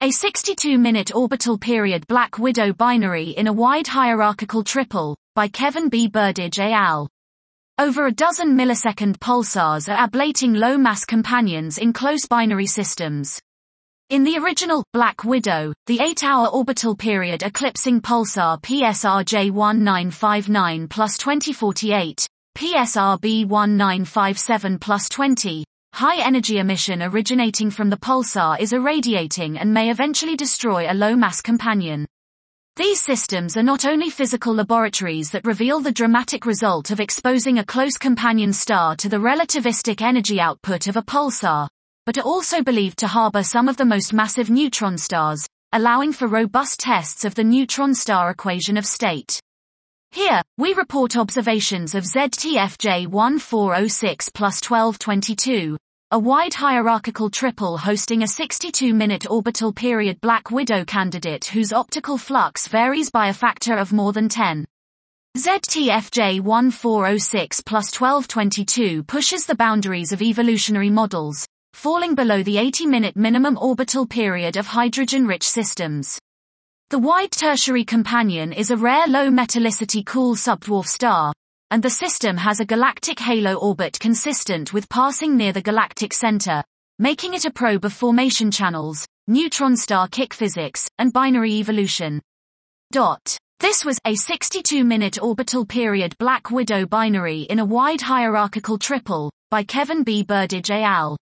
A 62-minute orbital period Black Widow binary in a wide hierarchical triple, by Kevin B. Burdage et al. Over a dozen millisecond pulsars are ablating low-mass companions in close binary systems. In the original Black Widow, the 8-hour orbital period eclipsing pulsar PSR J1959 plus 2048, PSR B1957 plus 20, high-energy emission originating from the pulsar is irradiating and may eventually destroy a low-mass companion. These systems are not only physical laboratories that reveal the dramatic result of exposing a close companion star to the relativistic energy output of a pulsar, but are also believed to harbor some of the most massive neutron stars, allowing for robust tests of the neutron star equation of state. Here, we report observations of ZTFJ1406 plus 1222, a wide hierarchical triple hosting a 62-minute orbital period Black Widow candidate whose optical flux varies by a factor of more than 10. ZTFJ1406 plus 1222 pushes the boundaries of evolutionary models, falling below the 80-minute minimum orbital period of hydrogen-rich systems. The wide tertiary companion is a rare low metallicity cool subdwarf star, and the system has a galactic halo orbit consistent with passing near the galactic center, making it a probe of formation channels, neutron star kick physics, and binary evolution. This was a 62-minute orbital period Black Widow binary in a wide hierarchical triple, by Kevin B. Burdage et al.